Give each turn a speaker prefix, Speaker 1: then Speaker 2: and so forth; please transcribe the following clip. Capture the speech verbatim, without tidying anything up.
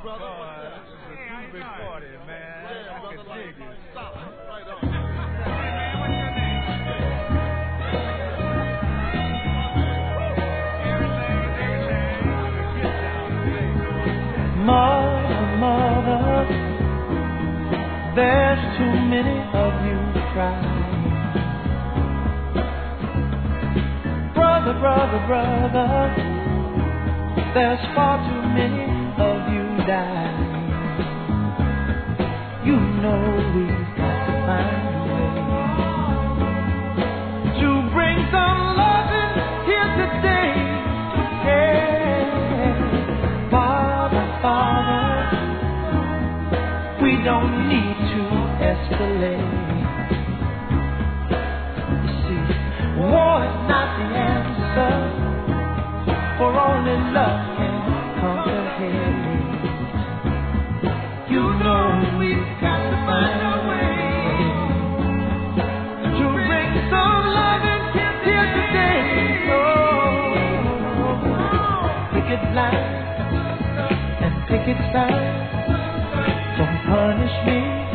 Speaker 1: brother.
Speaker 2: Boy, this is a too big party, man.
Speaker 1: Yeah,
Speaker 2: I
Speaker 1: brother,
Speaker 2: can
Speaker 1: like,
Speaker 2: dig it.
Speaker 1: stop. Right on.
Speaker 3: Mother, mother, there's too many of you crying. Brother, brother, brother, there's far too many of you dying. You know we've got to find a way to bring some loving here today. Yeah. Father, Father, we don't need to escalate. You see, war is not the answer, for only love can conquer hate. You know we've got to find a way to bring some loving here today. Oh, picket line and picket sign, don't punish me